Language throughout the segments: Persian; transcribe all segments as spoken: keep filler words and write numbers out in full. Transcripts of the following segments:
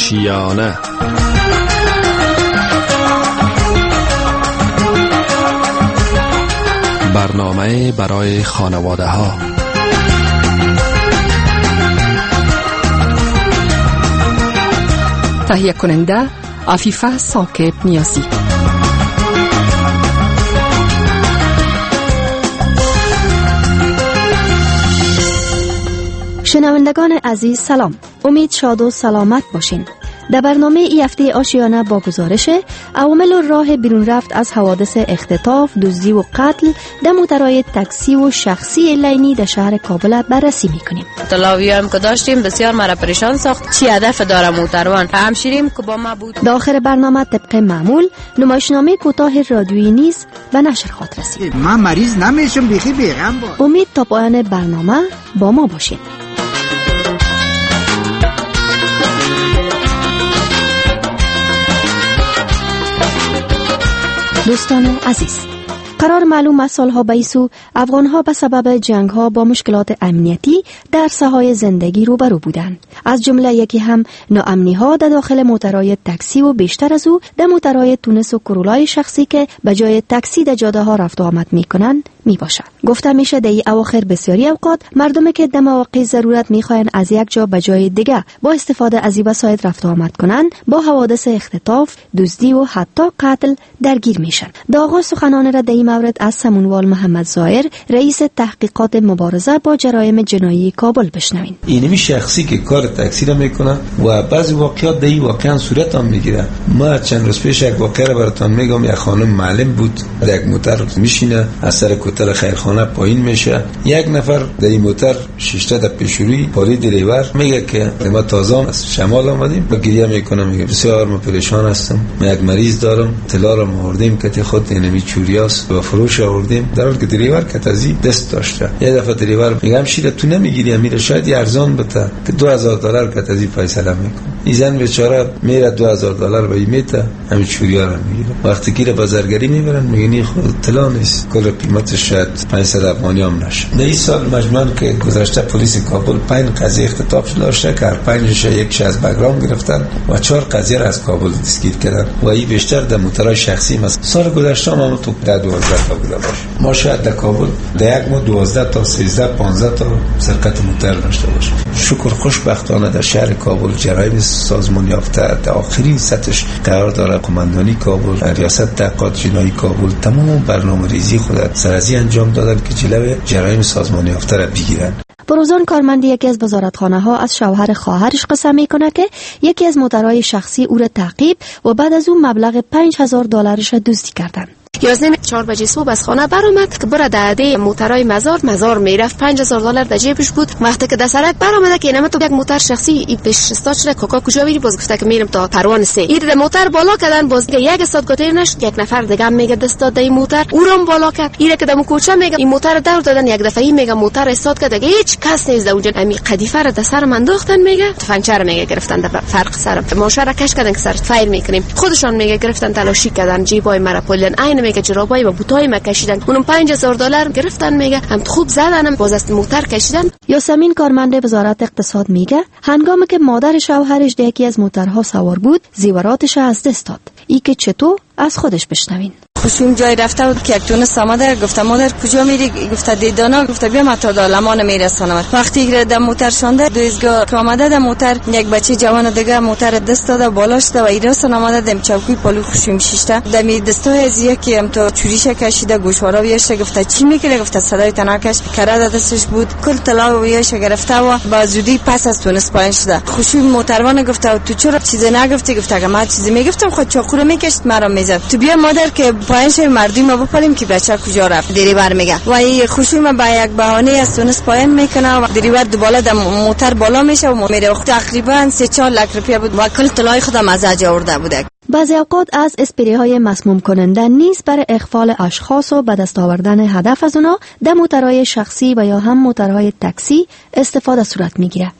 وحشیانه. برنامه برای خانواده ها. تهیه کننده عفیفه ثاقب نیازی. شنوندگان عزیز سلام، امید شاد و سلامت باشین. در برنامه ای هفته آشیانه با گزارش عوامل و راه بیرون رفت از حوادث اختطاف، دزدی و قتل در موترهای تاکسی و شخصی لینی در شهر کابل بررسی میکنیم. اطلاعی هم که داشتیم بسیار مرا پریشان ساخت. چی هدف داره موتروان؟ همشیریم که با ما بود. در آخر برنامه طبق معمول نمایشنامه کوتاه رادیویی نیز به نشر خواهد رسید. من مریض نمیشم، بیخی بیغم با. امید تا پایان برنامه با ما باشین. دوستان عزیز، قرار معلوم از سالها بیسو افغانها به سبب جنگها با مشکلات امنیتی در ساحای زندگی روبرو بودند. از جمله یکی هم ناامنی‌ها در داخل موترهای تاکسی و بیشتر از او در موترهای تونس و کرولای شخصی که به جای تاکسی در جاده ها رفت و آمد میکنند می باشد. گفته میشه در این اواخر بسیاری اوقات مردمی که در مواقع ضرورت میخواین از یک جا به جای دیگه با استفاده از این وسایل رفت و آمد کنن با حوادث اختطاف، دزدی و حتی قتل درگیر میشن. در آغاز سخنان را در این مورد از سمونوال محمد ظاهر، رئیس تحقیقات مبارزه با جرایم جنایی کابل بشنوین. اینمی شخصی که کار تاکسی را میکنه و بعضی واقعات در واقعا صورت هم میگیره. ما چند روز پیش یک واقعه را براتون میگم. یک خانم معلم بود در یک موتر میشینه، از سر کوتل خیرخانه پایین میشه. یک نفر در این موتر شیشته در پیشروی پالی دریور میگه که ما تازه از شمال آمدیم و گریه میکنه، میگه بسیار ما پریشان هستم، ما یک مریض دارم، طلا را آوردیم که خود اینمی چوریاست و فروش آوردیم، در حالی که دریور کتازی دست داشته. یک دفعه دریور میگه همشیره تو نمیگیری، میره شاید ارزان بده که دو هزار دلار کتازی فیصله میکنه. این زن بیچاره میره دو هزار دلار به میته، همین چوریا را میگیره. وقتی که بازارگری میبرن میگن خود طلا نیست، کل قیمتش شاید پانصد افغانی هم نشه. در این سال مجموعاً که گذشته پلیس کابل پنج قضیه اختطاف داشته که هر پنجش یک شصت گرم گرفتن و چهار قضیه را از کابل دستگیر کردن و این بیشتر در موترهای شخصی است. سال گذشته ما تو دوازده تا بوده باشه. ما شاید در کابل در یک ماه دوازده تا سیزده پانزده تا سرقت موتر داشته باشیم. شکر خوشبختانه در شهر کابل جرایم سازمان یافته در آخرین سطحش قرار داره. قماندانی کابل، ریاست تحقیقات جنایی کابل تمام برنامه‌ریزی خود سر از این انجام دادن که جلوی جرایم سازمان یافته را بگیرن. بروزان کارمند یکی از وزارتخانه ها از شوهر خواهرش قسم میکنه که یکی از موترهای شخصی او را تعقیب و بعد از اون مبلغ پنج هزار دلارش دزدی کردن. یازده چهار بجه صبح از خانه برآمد که بره داده موترای مزار مزار میرفت. پنج هزار دلار در جیبش بود. وقتی که در سرک برآمده که اینم تو یک موتر شخصی ای پیش استاد شده کاکا کجا میری؟ باز گفته که میرم تا پروان سه. این در موتر بالا کردن، باز یک استاد گوتر نشد. یک نفر دیگه میگه دست داد این موتر او رو بالا کرد. ایره که دم کوچه میگه این موتر دور دادن. یک دفعه میگه موتر استاد کرد، هیچ کس نیست اونجا. امی قدیفه رو در سر من انداختن، میگه تفنگچه میگه گرفتن در فرق سرم. ماشه را کش کردن که سر فایر میکنیم. خودشان میگه گرفتن تلاشی کردن، جیبای مرا پلن عین میگه جرابای و بوتای ما کشیدن. اونم پنج هزار دلار گرفتن، میگه هم خوب زدنم، باز از موتر کشیدن. یاسمین کارمند وزارت اقتصاد میگه هنگامی که مادر شوهرش در یکی از موترها سوار بود زیوراتش از دست داد. ای که چطور از خودش بشنوین. خوشیم جای رفته بود که یک تونس آمده، گفته مادر کجا میری؟ گفته دیدانا. گفته بیا متا دالمان میرسونم. وقتی که در موتر شونده دو ایزگاه که آمده در موتر یک بچه جوان دیگه موتر دست داده بالاش ده و ایرسون آمده دم چوکی پلو خوشیم شیشته دمی دستای ازیه که ام تو چوریشه کشیده گوشوارا ویشه. گفته چی میکنه؟ گفته صدای تناکش کرده دستش بود، کل طلا ویشه گرفته و با زودی پس از تونس پایین شده. خوشیم موتروان گفته تو چرا چیزی نگفتی؟ گفته که من چیزی میگفتم، خود چاقو رو میکشت مرا میزد. تو بیا مادر که پایین مردی ما بپریم که بچه کجا رفت. دریور میگه و این خوشی ما با یک بهانه از تونس پایین میکنه و دریور دوباره در موتر بالا میشه و میره. تقریبا سه چهار لک روپیه بود و کل طلای خودم از اجا آورده بوده. بعضی اوقات از اسپری های مسموم کننده نیز برای اغفال اشخاص و به دست آوردن هدف از اونا در موترهای شخصی و یا هم موترهای تاکسی استفاده صورت میگیره.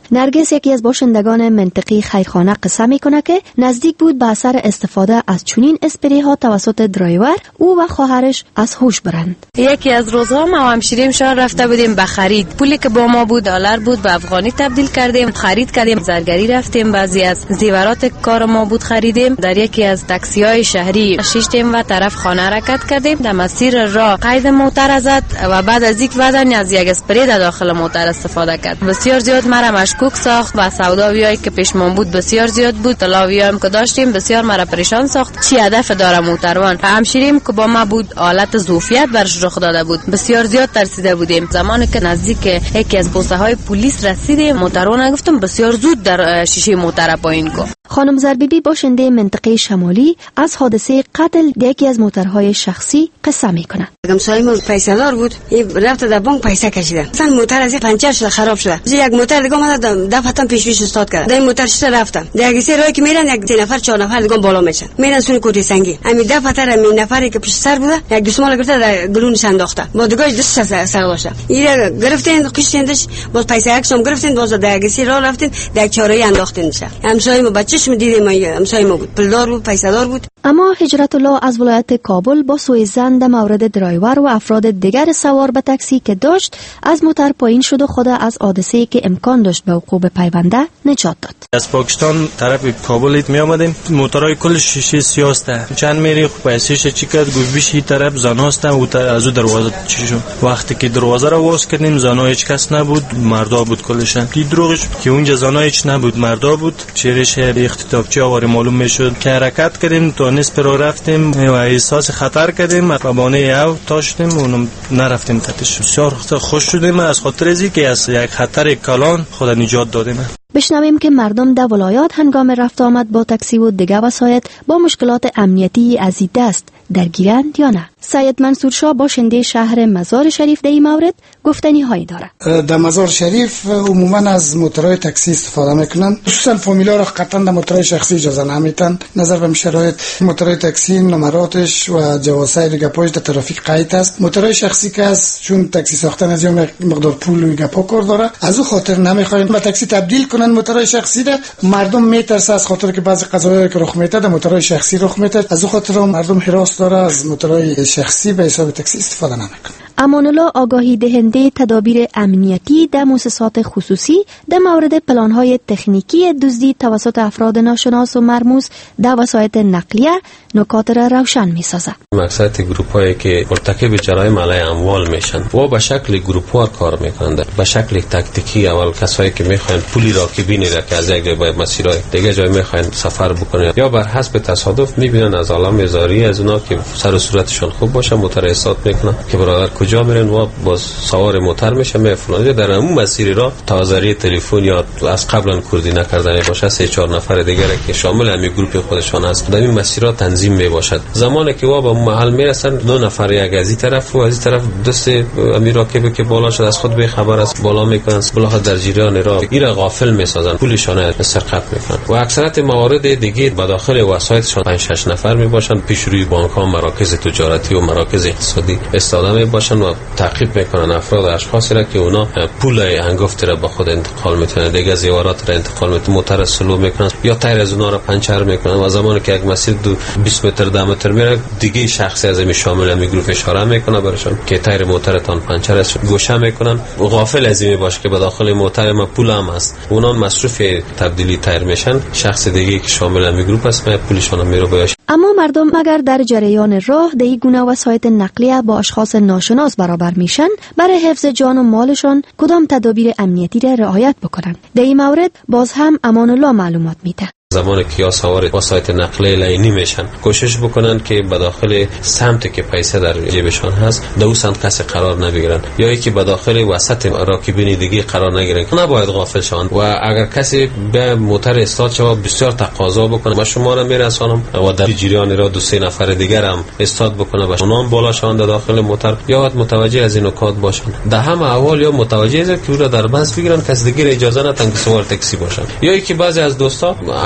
نرگس یکی از باشندگان منطقه خیرخانه قصه میکنه که نزدیک بود به اثر استفاده از چنین اسپری ها توسط درایور او و خواهرش از هوش برند. یکی از روزها ما و همشیریم شهر رفته بودیم به خرید. پولی که با ما بود دلار بود به افغانی تبدیل کردیم، خرید کردیم، زرگری رفتیم، بعضی از زیورات کار ما بود خریدیم. در یکی از تاکسی های شهری شیشتیم و طرف خانه حرکت کردیم. در مسیر راه قید موتر زد و بعد از یک بدن از یک اسپری در داخل موتر استفاده کرد. بسیار زیاد مرا مشکوک ساخت و سوداویایی که پیشمان بود بسیار زیاد بود. طلاویام که داشتیم بسیار مرا پریشان ساخت. چی هدف داره موتروان؟ همشیریم که با ما بود حالت ظروفیت برش رخ داده بود. بسیار زیاد ترسیده بودیم. زمانی که نزدیک یکی از بوسه های پلیس رسیدیم موتروان گفتم بسیار زود در شیشه موتر پایین کو. خانم زربیبی باشنده منطقه شمالی از حادثه قتل یکی از موترهای شخصی قصه میکنه. همسایه‌مون پیسه‌دار بود، این رفت در بانک پیسه کشیده. مثلا موتر از پنچر شده، خراب شده. یک موتر دیگه اومد دفعتاً پیش پیش استاد کرد. در موتر شده رفتم. در سه راهی که میرن یک سه نفر چهار نفر دیگه بالا میشن. میرن سون کوتی سنگی. همین دفعه همین نفری که پشت سر بوده یک دستمال گرفته در گلونش انداخته. با دیگه دست سر داشته. این گرفتین قشتندش باز پیسه یکشم گرفتین باز در سه راه رفتین در چهارراه انداختین. همسایه‌مون بچه‌ش دیدیم همسایه‌مون بود، پولدار بود، پیسه‌دار بود. اما هجرت الله از ولایت کابل با سوء ظن در مورد درایور و افراد دیگر سوار به تاکسی که داشت از موتر پایین شد و خود از حادثه‌ای که امکان داشت به وقوع پیونده نجات داد. از پاکستان طرف کابل می آمدیم، موترای کل شیشه سیاسته چند میری پیسه‌ش چی کرد گفت بیشی طرف زناستن و از دروازه چی شد. وقتی که دروازه رو باز کردیم زنا هیچ کس نبود، مردا بود کلشن. کی دروغش که اونجا زنا هیچ نبود، مردا بود. چهرهش اختطافچی آوار معلوم میشد که حرکت کردیم تا نصف رو رفتیم و احساس خطر کردیم و بانه او تاشتیم اونم نرفتیم تحتش. بسیار خوش شدیم از خاطر ازی که از یک خطر کلان خود نجات دادیم. بشنویم که مردم در ولایات هنگام رفت آمد با تاکسی و دیگر وسایط با مشکلات امنیتی از این دست درگیرند یا نه. سید منصور شاه باشنده شهر مزار شریف در این مورد گفتنی هایی داره. در مزار شریف عموما از موترهای تاکسی استفاده میکنن، خصوصا فامیلا را قطعا در موترهای شخصی اجازه نمیدن. نظر به شرایط موترهای تاکسی نمراتش و جواسای گپاش در ترافیک قید است. موترهای شخصی که از چون تاکسی ساختن از یک مقدار پول و گپا کار داره، از او خاطر نمیخوایم به تاکسی تبدیل کنن موترهای شخصی را. مردم میترسه از خاطر که بعضی قضايا که رخ میده در موترهای شخصی رخ میده، از او خاطر مردم هراس داره از موترهای شخصی به حساب تاکسی استفاده نمیکنه. امان الله آگاهی دهنده تدابیر امنیتی در مؤسسات خصوصی در مورد پلان‌های تکنیکی دزدی توسط افراد ناشناس و مرموز در وسایط نقلیه نکات را روشن می‌سازد. مقصد گروپ‌هایی که مرتکب جرایم علیه اموال میشن و به شکل گروپ‌وار کار میکنند، به شکل تاکتیکی. اول کسایی که میخواین پولی را که بینی را که از یک جای به مسیرهای دیگه جای میخواین سفر بکنن یا بر حسب تصادف میبینن از عالم زاری از اونا که سر و صورتشون خوب باشه موتر استاد میکنن که برادر کجا میرن و باز سوار موتر میشه می فلان در اون مسیر را تازاری تلفن یا از قبلا کردی نکردن باشه سه چهار نفر دیگه که شامل همین گروه خودشان هست در این مسیرها تنظیم می باشد. زمانی که وا به محل میرسن دو نفر یک از این طرف و از این طرف دست امیراکب که بالا شد از خود به خبر است بالا میکنن بالا در جریان را ایرا غافل میسازن پولشان سرقت میکنن و اکثریت موارد دیگه به داخل وسایطشان پنج شش نفر می باشن پیش روی بانک ها مراکز تجارتی و مراکز اقتصادی استفاده می باشن و تعقیب میکنن افراد اشخاصی را که اونا پول هنگفت را به خود انتقال میتونن دیگه زیورات را انتقال میتونن موتر سلو میکنن یا تایر از اونا را پنچر میکنن و زمانی که یک مسیر دو بیست متر ده متر میره دیگه شخصی از این شامل همین گروه اشاره میکنه برشان که تایر موترتان پنچر است گوشه میکنن و غافل از این باشه که به داخل موتر ما پول هم هست اونا مصرف تبدیلی تایر میشن شخص دیگه که شامل همین گروه است ما پولشون میره باشه. اما مردم مگر در جریان راه در این گونه وسایط نقلیه با اشخاص ناشناس برابر میشن برای حفظ جان و مالشان کدام تدابیر امنیتی را رعایت بکنند؟ در این مورد باز هم امان الله معلومات میده. زمانی که یا سوار وسایط نقلیه لینی میشن کوشش بکنن که به داخل سمت که پیسه در جیبشان هست دو سمت کسی قرار نبگیرن یا یکی به داخل وسط راکبین دیگه قرار نگیرن. نباید غافل شوند و اگر کسی به موتر استاد شود بسیار تقاضا بکنه و شما را میرسانم و در جریان را دو سه نفر دیگر هم استاد بکنه و اونام بالا شوند داخل موتر یا متوجه از این نکات باشن. در همه احوال یا متوجه از که او را در بس بگیرن کسی دیگه اجازه ندن که سوار تاکسی باشن یا یکی بعضی از دوستا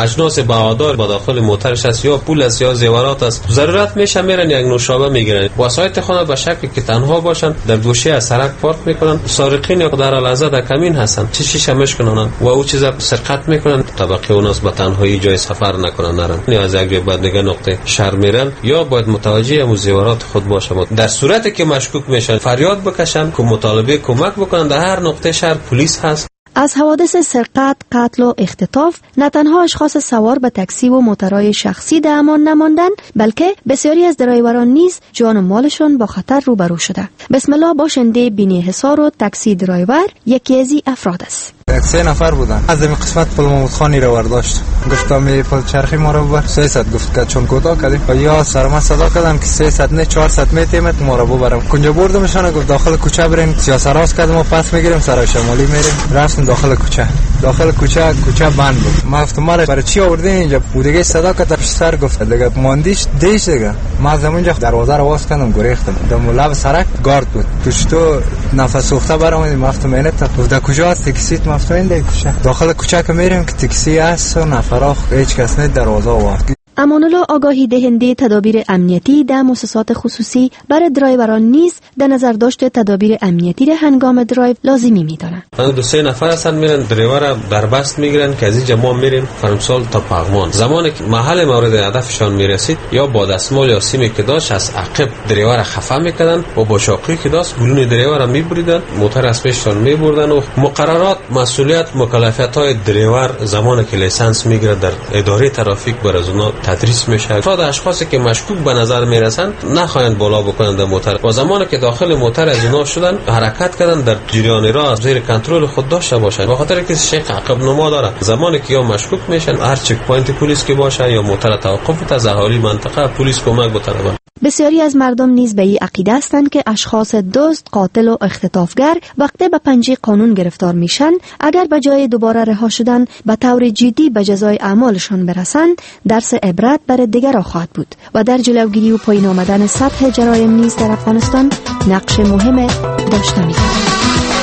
اجناس بهادار با داخل موترش است یا پول است یا زیورات است، ضرورت میشه میرن یک نوشابه میگیرن، وسایط خود به شکلی که تنها باشن در گوشه از سرک پارک میکنن. سارقین یا در لحظه در کمین هستن، چه شیشه میشکنن و او چیزا سرقت میکنن. طبقه اوناس به تنهایی جای سفر نکنن نرن، یا از یک بعد دیگه نقطه شهر میرن یا باید متوجه ام زیورات خود باشه. در صورتی که مشکوک میشن فریاد بکشن که مطالبه کمک بکنن. در هر نقطه شهر پلیس هست. از حوادث سرقت، قتل و اختطاف نه تنها اشخاص سوار به تاکسی و موترهای شخصی در امان نماندند، بلکه بسیاری از درایوران نیز جان و مالشان با خطر روبرو شده. بسم الله باشنده بینی حصار و تاکسی درایور یکی از افراد است. سه نفر بودن. از این قسمت پل محمود خانی رو برداشت، گفتم می پل چرخی ما رو ببر. سیصد گفت که چون کوتاه کردیم و یا سرما صدا کردم که سیصد نه چهارصد میتیمت ما رو ببرم. کنجا بردمشان، گفت داخل کوچه برین، سیاست راست کردم و پس میگیریم سرای شمالی میریم. رفتیم داخل کوچه. داخل کوچه کوچه بند بود. ما گفتم ما برای چی آوردین اینجا؟ بودگی صدا کرد پیش سر گفت دیگه ماندیش دیش دیگه. ما از اونجا دروازه رو باز کردم گریختم. دم لب سرک گارد بود. توش تو نفس سوخته برآمدیم. گفتم اینه تا گفت کجا است تاکسی؟ گفتم این کوچه. داخل کوچه که میریم که تاکسی است و نفرا هیچ کس نه دروازه واقع. امان الله آگاهی دهنده تدابیر امنیتی در مؤسسات خصوصی برای درایوران نیز در نظر داشته تدابیر امنیتی را هنگام درایو لازمی می‌دانند. دو سه نفر هستن میرن درایور در بست میگیرن که از اینجا ما میریم فرمسال تا پغمان. زمانی که محل مورد هدفشان میرسید یا با دستمال یا سیمی که داشت از عقب درایور خفه میکردن و با شاقی که داشت گلون درایور میبریدن، موتر از پیششان میبردن و مقررات مسئولیت مکلفیت‌های درایور زمانی که لیسانس میگیره در اداره ترافیک بر از اونها تدریس میشه. افراد اشخاصی که مشکوک به نظر میرسن نخواهند بالا بکنند در موتر و زمانی که داخل موتر از اینا شدن حرکت کردن در جریان راه زیر کنترل خود داشته باشند، به خاطر که شیخ عقب نما داره. زمانی که یا مشکوک میشن هر چک پوینت پلیس که باشه یا موتر توقف از اهالی منطقه پلیس کمک بطلبه. بسیاری از مردم نیز به این عقیده هستند که اشخاص دزد، قاتل و اختطافگر وقتی به پنجه قانون گرفتار میشن، اگر به جای دوباره رها شدن به طور جدی به جزای اعمالشان برسند، درس عبرت برای دیگران خواهد بود و در جلوگیری و پایین آمدن سطح جرایم نیز در افغانستان نقش مهم داشته می‌باشد.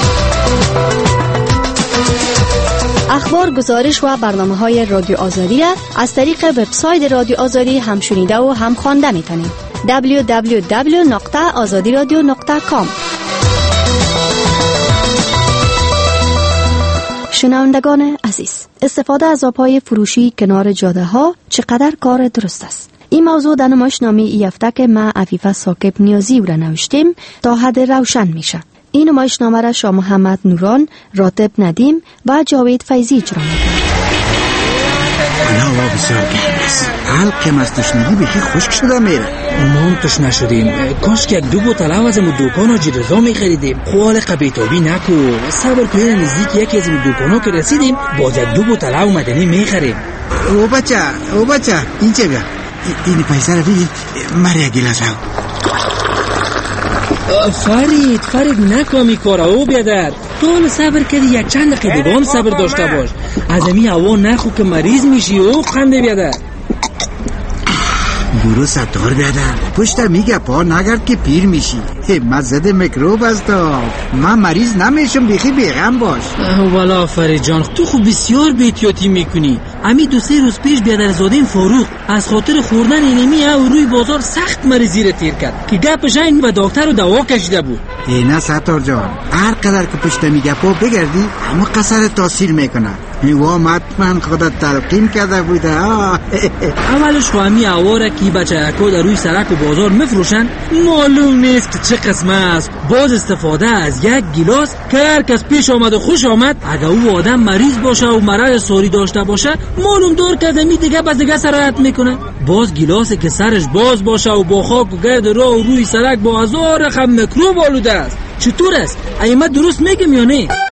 اخبار، گزارش و برنامه‌های رادیو آزادی را از طریق وبسایت رادیو آزادی هم شنیده و هم خوانده می‌توانید. دبلیو دبلیو دبلیو نقطه آزادی رادیو نقطه کام. شنوندگان عزیز، استفاده از آب‌های فروشی کنار جاده‌ها چقدر کار درست است؟ این موضوع در نمایشنامه ای هفته که ما عفیفه ثاقب نیازی را نوشتیم تا حد روشن میشه. این نمایشنامه را شاه محمد نوران، راتب ندیم و جاوید فیضی اجرا میکنند. هوا بسیار گرم است. حلقم از تشنگی بخی خشک شده میره. ما هم تشنه شدیم. کاش که یک دو بوتل از این دکان آجی رضا میخریدیم. خوال قبیتابی نکو. صبر کنید نزدیک یکی از این دکانا که رسیدیم باز یک دو بوتل او مدنی میخریم. او بچه او بچه این چه بیا این پیسه رو بگی مره گیلاس رو. فرید فرید نکامی کار او بیادر. تو صبر کردی یک چند دقیقه هم صبر داشته باش. از امی هوا نخو که مریض میشی او خنده بیادر. برو ستار بیادر پشت میگه پا نگرد که پیر میشی. مزد میکروب است. من مریض نمیشم بخی بیغم باش. والا فرید جان تو خوب بسیار بی‌احتیاطی میکنی. امی دو سه روز پیش بیادر زاده فاروق از خاطر خوردن اینمی او روی بازار سخت مریضی را تیر کرد که گپش این و دکتر رو دوا کشیده بود. نه ستار جان هر قدر که پشت میگه پا بگردی اما قصر تاثیر میکنه. و مطمئن خودت تلقین کرده بوده. اولش خواهمی اواره که بچه اکا در روی سرک و بازار مفروشن معلوم نیست که چه قسمه است. باز استفاده از یک گیلاس که هر کس پیش آمد و خوش آمد اگر او آدم مریض باشه و مرض ساری داشته باشه معلوم دار کرده می دیگه باز دیگه سرایت میکنه. باز گیلاسی که سرش باز باشه و با خاک و گرد راه و روی سرک با هزار رقم میکروب آلوده است. چطور است؟ ایمت درست میگم یا نه؟